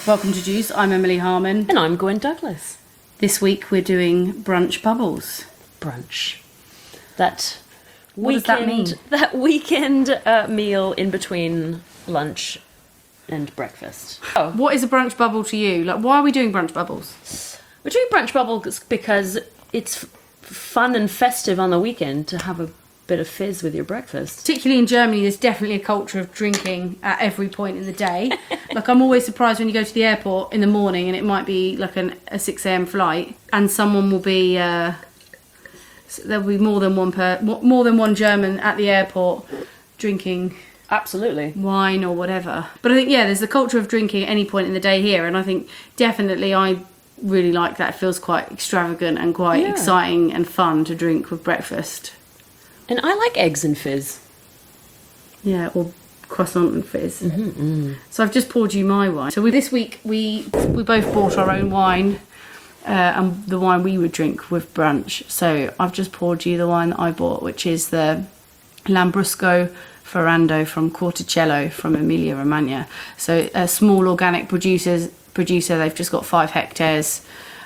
Welcome to Juice. I'm Emily Harmon. And I'm Gwen Douglas. This week we're doing brunch bubbles. Brunch. What does that mean? That weekend meal in between lunch and breakfast. Oh. What is a brunch bubble to you? Like, why are we doing brunch bubbles? We're doing brunch bubbles because it's fun and festive on the weekend to have a bit of fizz with your breakfast. Particularly in Germany, there's definitely a culture of drinking at every point in the day. Like, I'm always surprised when you go to the airport in the morning and it might be like a 6 a.m. flight and someone will be... there'll be more than one German at the airport drinking... Absolutely. Wine or whatever. But I think, yeah, there's the culture of drinking at any point in the day here, and I think definitely I really like that. It feels quite extravagant and quite exciting and fun to drink with breakfast. And I like eggs and fizz. Yeah, or croissant and fizz. Mm-hmm. So I've just poured you my wine. So this week we both bought our own wine, and the wine we would drink with brunch. So I've just poured you the wine that I bought, which is the Lambrusco Ferrando from Corticello from Emilia Romagna. So a small organic producer. They've just got 5 hectares.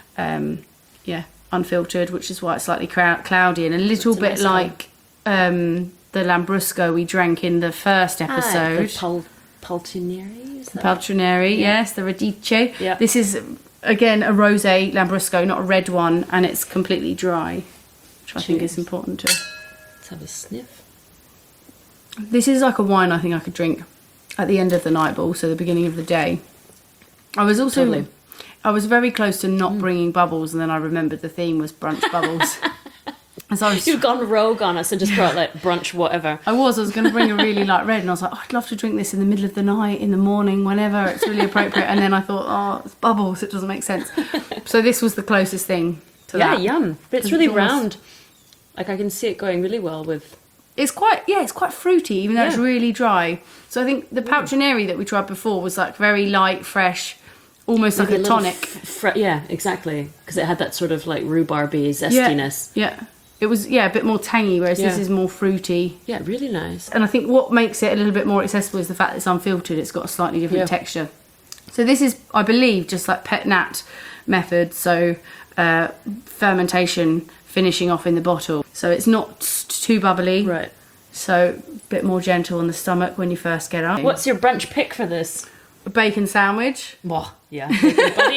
Unfiltered, which is why it's slightly cloudy and a little bit like the Lambrusco we drank in the first episode. The Paltinieri? Paltinieri, yes, the Radice. Yeah. This is, again, a rosé Lambrusco, not a red one, and it's completely dry, which I think is important to... Let's have a sniff. This is like a wine I think I could drink at the end of the night, but also the beginning of the day. I was also... Totally. I was very close to not bringing bubbles, and then I remembered the theme was brunch bubbles. And so You've gone rogue on us and just brought like brunch whatever. I was going to bring a really light red, and I was like, oh, I'd love to drink this in the middle of the night, in the morning, whenever it's really appropriate. And then I thought, oh, it's bubbles, it doesn't make sense. So this was the closest thing to that. Yeah, yum. But it's really round. Like I can see it going really well with... It's quite fruity, even though it's really dry. So I think the Paltinieri that we tried before was like very light, fresh, almost like a tonic. Yeah, exactly. Because it had that sort of like rhubarby zestiness. Yeah. It was, a bit more tangy, whereas this is more fruity. Yeah, really nice. And I think what makes it a little bit more accessible is the fact that it's unfiltered. It's got a slightly different texture. So this is, I believe, just like pet nat method. So fermentation, finishing off in the bottle. So it's not too bubbly. Right. So a bit more gentle on the stomach when you first get up. What's your brunch pick for this? A bacon sandwich. Well, yeah. Buddy.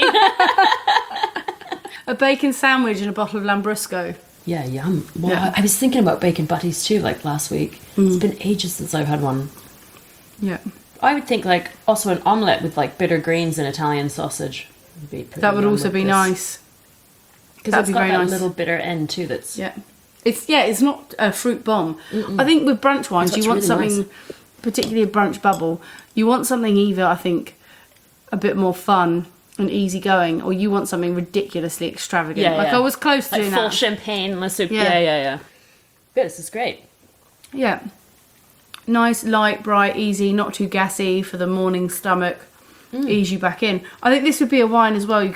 A bacon sandwich and a bottle of Lambrusco. Yeah, yum. Well, I was thinking about bacon butties too, like last week. It's been ages since I've had one. Yeah. I would think like also an omelette with like bitter greens and Italian sausage would be pretty. That would also be nice. Because it's got that little bitter end too. That's It's not a fruit bomb. I think with brunch wines, you want really something, particularly a brunch bubble. You want something either, I think, a bit more fun and easygoing, or you want something ridiculously extravagant. I was close to doing full that. champagne, la soup. Yeah. This is great. Yeah. Nice, light, bright, easy, not too gassy for the morning stomach. Ease you back in. I think this would be a wine as well.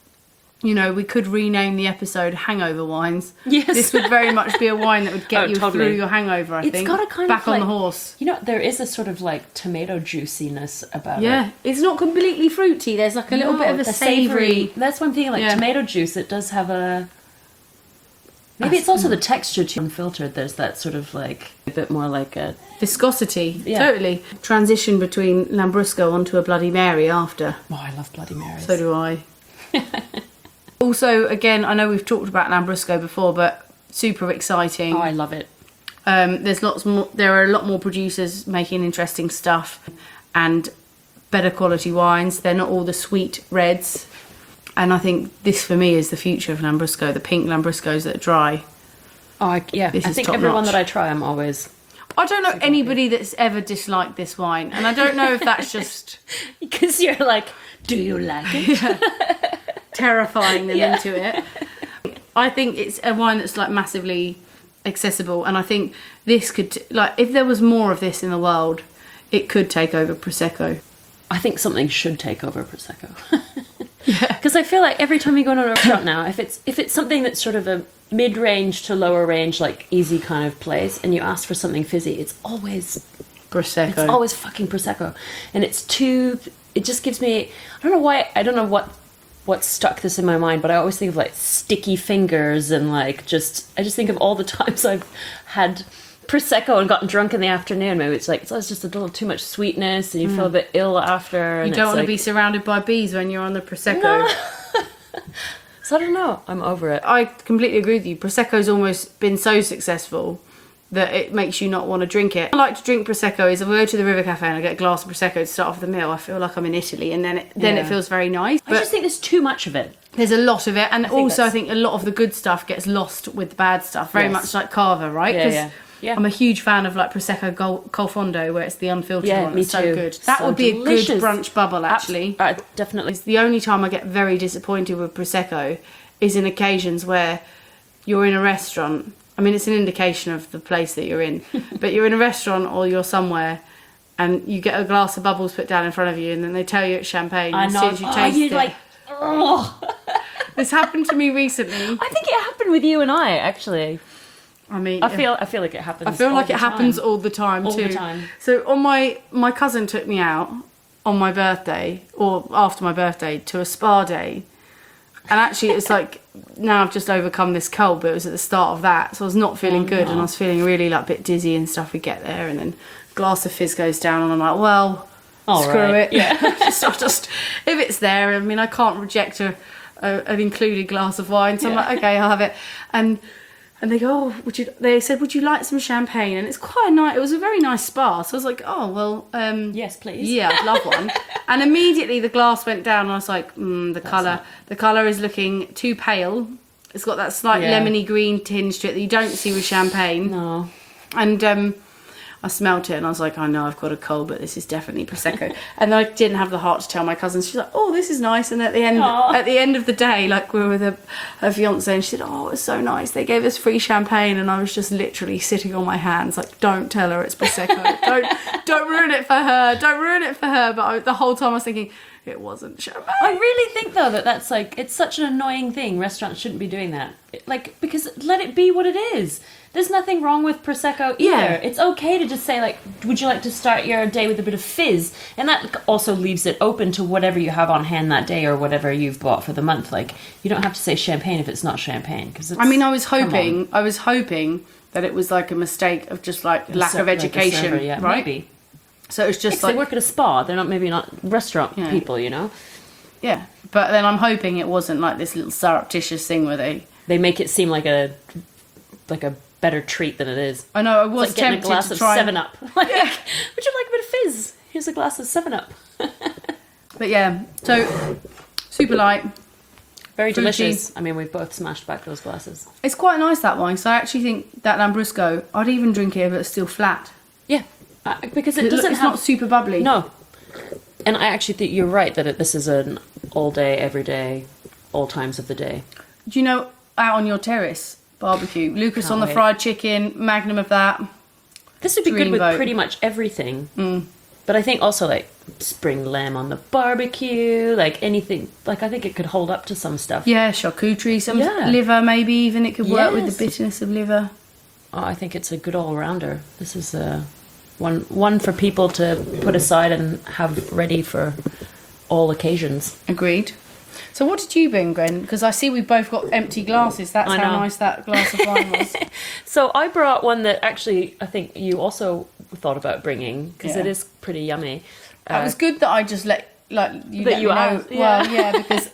We could rename the episode Hangover Wines. Yes. This would very much be a wine that would get you through your hangover, I think. It's got a kind back of on the horse. There is a sort of like tomato juiciness about it. Yeah. It's not completely fruity. There's like a little bit of a savoury... That's one thing, like tomato juice, it does have a... Maybe it's also the texture too. Unfiltered, there's that sort of like a bit more like a... Viscosity. Yeah. Totally. Transition between Lambrusco onto a Bloody Mary after. Oh, I love Bloody Marys. So do I. Also, again, I know we've talked about Lambrusco before, but super exciting. Oh, I love it. There's lots more. There are a lot more producers making interesting stuff and better quality wines. They're not all the sweet reds, and I think this for me is the future of Lambrusco. The pink Lambruscos that are dry. Oh, I think everyone that I try, I'm always. I don't know anybody that's ever disliked this wine, and I don't know if that's just because you're like, do you like it? Terrifying them into it. I think it's a wine that's like massively accessible, and I think this could if there was more of this in the world, it could take over Prosecco. I think something should take over Prosecco. Because I feel like every time you go to a restaurant now, if it's something that's sort of a mid-range to lower range, like easy kind of place, and you ask for something fizzy, it's always Prosecco. It's always fucking Prosecco, and it's too it just gives me, I don't know why, I don't know what stuck this in my mind, but I always think of like sticky fingers and like I just think of all the times I've had Prosecco and gotten drunk in the afternoon. Maybe it's like, it's just a little too much sweetness and you feel a bit ill after. And You don't want to like, be surrounded by bees when you're on the Prosecco. No. So I don't know. I'm over it. I completely agree with you. Prosecco's almost been so successful that it makes you not want to drink it. I like to drink Prosecco is if I go to the River Cafe and I get a glass of Prosecco to start off the meal, I feel like I'm in Italy, and then it feels very nice. I just think there's too much of it. There's a lot of it, and also I that's- think a lot of the good stuff gets lost with the bad stuff, very Yes. much like Cava, right? Yeah, 'Cause yeah. I'm a huge fan of like Prosecco Col Fondo, where it's the unfiltered Yeah, one. me It's so too. good. That So would be delicious. a good brunch bubble, actually. Definitely. It's the only time I get very disappointed with Prosecco is in occasions where you're in a restaurant. I mean, it's an indication of the place that you're in, but you're in a restaurant or you're somewhere and you get a glass of bubbles put down in front of you and then they tell you it's champagne. I As know. soon as you taste you'd it. like, oh. This happened to me recently. I think it happened with you and I, actually. I mean, I feel like it happens. I feel all like the it happens time. all the time All too. the time. So on my cousin took me out on my birthday or after my birthday to a spa day. And actually it's like now I've just overcome this cold, but it was at the start of that. So I was not feeling good and I was feeling really like a bit dizzy and stuff. We get there and then a glass of fizz goes down and I'm like, well, screw right. it. Yeah. just if it's there, I mean I can't reject an included glass of wine. So I'm like, okay, I'll have it. And they go, oh, they said, would you like some champagne? And it's quite nice. It was a very nice spa. So I was like, oh, well, Yes, please. yeah, I'd love one. And immediately the glass went down and I was like, the colour is looking too pale. It's got that slight Yeah. lemony green tinge to it that you don't see with champagne. No. And I smelt it and I was like, I know I've got a cold, but this is definitely Prosecco. And then I didn't have the heart to tell my cousin. She's like, oh, this is nice. And at the end of the day, like we were with her fiance and she said, oh, it was so nice. They gave us free champagne and I was just literally sitting on my hands like, don't tell her it's Prosecco. don't ruin it for her. Don't ruin it for her. But the whole time I was thinking, it wasn't champagne. I really think though that's like, it's such an annoying thing. Restaurants shouldn't be doing that. Like, because let it be what it is. There's nothing wrong with Prosecco either. Yeah. It's okay to just say like, would you like to start your day with a bit of fizz? And that also leaves it open to whatever you have on hand that day or whatever you've bought for the month. Like, you don't have to say champagne if it's not champagne. I mean, I was hoping that it was like a mistake of just like lack of education, right? Maybe. So it was just They work at a spa. They're maybe not restaurant Yeah. people, you know? Yeah, but then I'm hoping it wasn't like this little surreptitious thing where They make it seem like a better treat than it is. I know I It's was like getting a tempted glass to of try. 7-Up. Like, would you like a bit of fizz? Here's a glass of 7-Up. But yeah, so super light. Very Fruity. delicious. I mean, we've both smashed back those glasses. It's quite nice, that wine. So I actually think that Lambrusco, I'd even drink it if it's still flat. Yeah, because it doesn't It's have... not super bubbly. No. And I actually think you're right that this is an all day, every day, all times of the day. Do you know, out on your terrace barbecue, Lucas Can't on the wait. fried chicken, magnum of that. This would be good with Dreamboat. pretty much everything. But I think also like spring lamb on the barbecue, like anything. Like I think it could hold up to some stuff. Yeah, charcuterie, some Yeah. liver maybe even. It could work with Yes. the bitterness of liver. Oh, I think it's a good all-rounder. This is one for people to put aside and have ready for all occasions. Agreed. So what did you bring, Gwen? Because I see we both got empty glasses. That's I how know. nice that glass of wine was. So I brought one that actually I think you also thought about bringing because Yeah. it is pretty yummy. It was good that I just let you That let you me know. asked, yeah. Well, yeah, because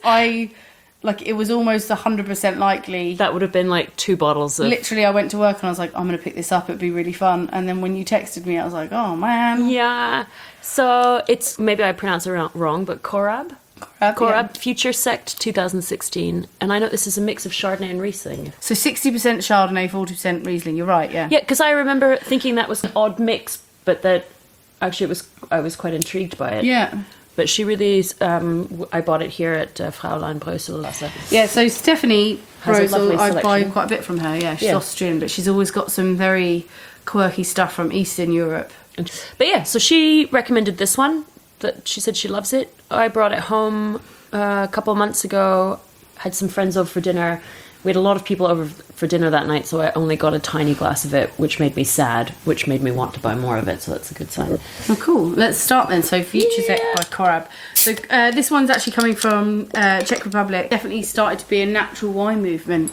it was almost 100% likely. That would have been like 2 bottles of... Literally, I went to work and I was like, I'm going to pick this up. It'd be really fun. And then when you texted me, I was like, oh man. Yeah. So it's, maybe I pronounce it wrong, but Korab? Korab Future Sect 2016. And I know this is a mix of Chardonnay and Riesling. So 60% Chardonnay, 40% Riesling. You're right, yeah. Yeah, because I remember thinking that was an odd mix, but that actually I was quite intrigued by it. Yeah. But she really is, I bought it here at Fraulein Brösel. Yeah, so Stephanie Has a lovely Rosal, I buy selection. quite a bit from her. Yeah, she's Yeah. Austrian, but she's always got some very quirky stuff from Eastern Europe. But yeah, so she recommended this one. That she said she loves it. I brought it home a couple of months ago. Had some friends over for dinner, We had a lot of people over for dinner that night, so I only got a tiny glass of it, which made me sad, which made me want to buy more of it, so that's a good sign. Oh, cool. Let's start then. So, Future Zek by Korab. So, this one's actually coming from Czech Republic. Definitely started to be a natural wine movement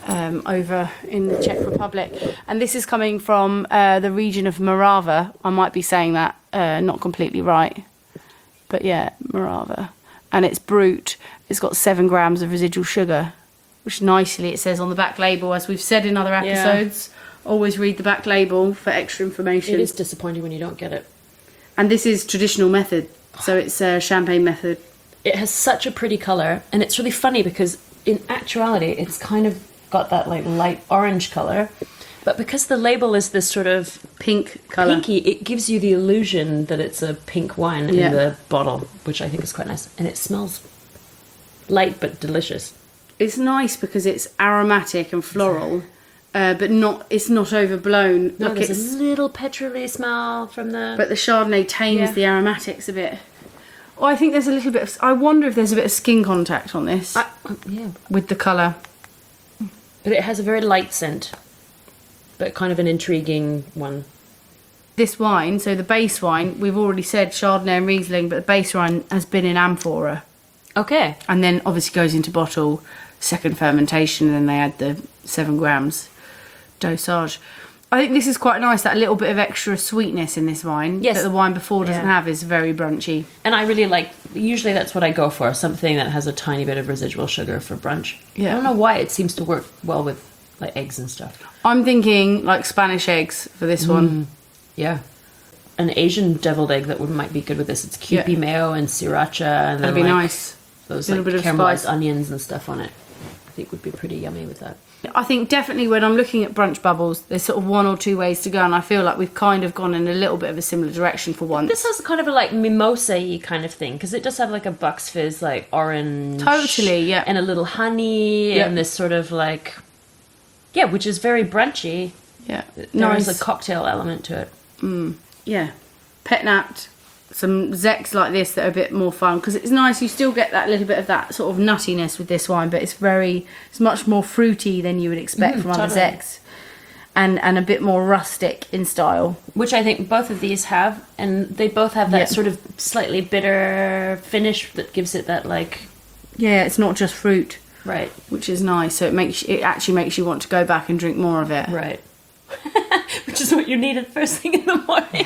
over in the Czech Republic. And this is coming from the region of Morava. I might be saying that not completely right. But yeah, Morava. And it's brut. It's got 7 grams of residual sugar, which nicely it says on the back label, as we've said in other episodes. Always read the back label for extra information. It is disappointing when you don't get it. And this is traditional method, so it's a champagne method. It has such a pretty colour, and it's really funny because in actuality it's kind of got that like light orange colour, but because the label is this sort of Pink colour. pinky, it gives you the illusion that it's a pink wine in the bottle, which I think is quite nice. And it smells light but delicious. It's nice because it's aromatic and floral, but it's not overblown. No, Like there's it's, a little petrol-y smell from the... but the Chardonnay tames the aromatics a bit. Oh, I think there's a little bit of... I wonder if there's a bit of skin contact on this yeah. with the colour. But it has a very light scent, but kind of an intriguing one. This wine, so the base wine, we've already said Chardonnay and Riesling, but the base wine has been in amphora. Okay. And then obviously goes into bottle, second fermentation, and then they add the 7 grams dosage. I think this is quite nice, that little bit of extra sweetness in this wine Yes. that the wine before doesn't have is very brunchy. And I really like, usually that's what I go for, something that has a tiny bit of residual sugar for brunch. Yeah. I don't know why it seems to work well with like eggs and stuff. I'm thinking like Spanish eggs for this one. Yeah. An Asian deviled egg that might be good with this. It's Kewpie mayo and sriracha and That'd then be like nice. those Little like bit of caramelized spice. onions and stuff on it. I think would be pretty yummy with that. I think definitely when I'm looking at brunch bubbles, there's sort of one or two ways to go, and I feel like we've kind of gone in a little bit of a similar direction for once. This has kind of a like mimosa-y kind of thing because it does have like a Bucks Fizz like orange. Totally, yeah. And a little honey Yeah. and this sort of like, yeah, which is very brunchy. Yeah, There is a cocktail element to it. Yeah, pet napped. Some Zeks like this that are a bit more fun because it's nice. You still get that little bit of that sort of nuttiness with this wine, but it's much more fruity than you would expect from other totally. Zeks, and a bit more rustic in style. Which I think both of these have, and they both have that Yeah. sort of slightly bitter finish that gives it that like, Yeah, it's not just fruit, right, which is nice. So it actually makes you want to go back and drink more of it. right. Which is what you needed first thing in the morning.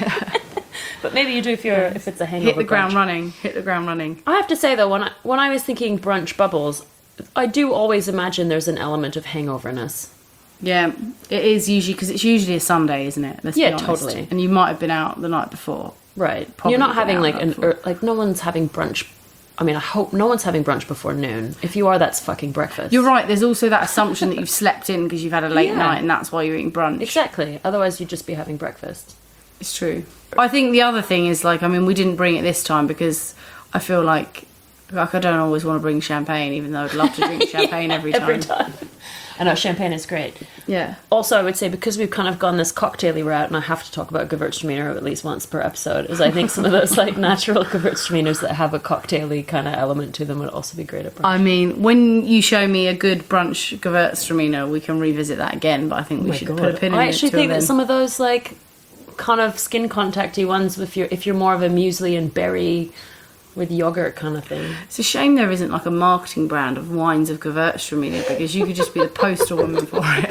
But maybe you do if it's a hangover. Hit the ground brunch. running. Hit the ground running. I have to say though, when I was thinking brunch bubbles, I do always imagine there's an element of hangoverness. Yeah, it is usually because it's usually a Sunday, isn't it? Let's be Yeah, honest. totally. And you might have been out the night before. Right. Probably You're not been having out like that before. like no one's having brunch. I mean, I hope no one's having brunch before noon. If you are, that's fucking breakfast. You're right. There's also that assumption that you've slept in because you've had a late Yeah. night, and that's why you're eating brunch. Exactly. Otherwise, you'd just be having breakfast. It's true. I think the other thing is like, I mean, we didn't bring it this time because I feel like I don't always want to bring champagne, even though I'd love to drink champagne every time. Every time. I know champagne is great. Yeah. Also, I would say because we've kind of gone this cocktaily route, and I have to talk about Gewürztraminer at least once per episode, is I think some of those like natural Gewürztraminers that have a cocktaily kind of element to them would also be great at brunch. I mean, when you show me a good brunch Gewürztraminer, we can revisit that again. But I think we should put a pin in it. I actually till think that then. some of those like kind of skin contacty ones, if you're more of a muesli and berry with yogurt kind of thing. It's a shame there isn't like a marketing brand of wines of Gewürztraminer because you could just be the poster woman for it.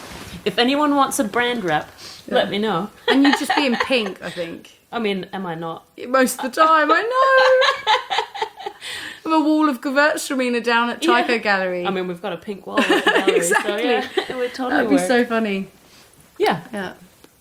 If anyone wants a brand rep, let me know. And you'd just be in pink, I think. I mean, am I not? Most of the time, I know. With a wall of Gewürztraminer down at Tycho Yeah. Gallery. I mean, we've got a pink wall at the gallery, Exactly. so yeah, it would totally That'd be work. so funny. Yeah. Yeah.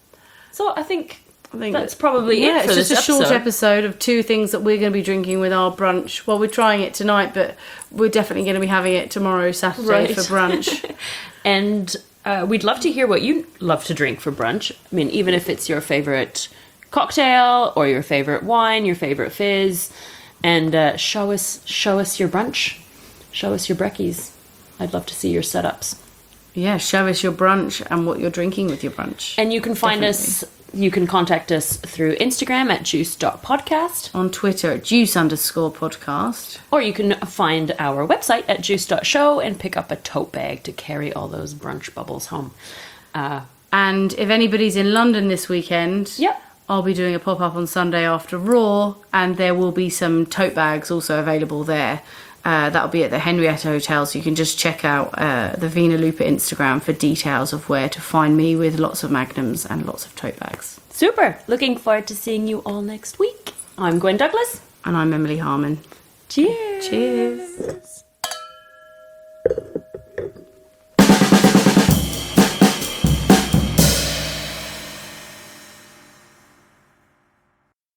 So I think think that's probably yeah, it for it's this just a short episode of 2 things that we're going to be drinking with our brunch. Well, we're trying it tonight, but we're definitely going to be having it tomorrow, Saturday, Right. for brunch. And we'd love to hear what you love to drink for brunch. I mean, even if it's your favorite cocktail or your favorite wine, your favorite fizz, and show us your brunch, show us your brekkies. I'd love to see your setups. Yeah, show us your brunch and what you're drinking with your brunch. And you can find us You can contact us through Instagram at juice.podcast. On Twitter at juice_podcast. Or you can find our website at juice.show and pick up a tote bag to carry all those brunch bubbles home. And if anybody's in London this weekend, Yep. I'll be doing a pop-up on Sunday after Raw, and there will be some tote bags also available there. That'll be at the Henrietta Hotel, so you can just check out the Vina Lupa Instagram for details of where to find me with lots of magnums and lots of tote bags. Super. Looking forward to seeing you all next week. I'm Gwen Douglas. And I'm Emily Harmon. Cheers. Cheers.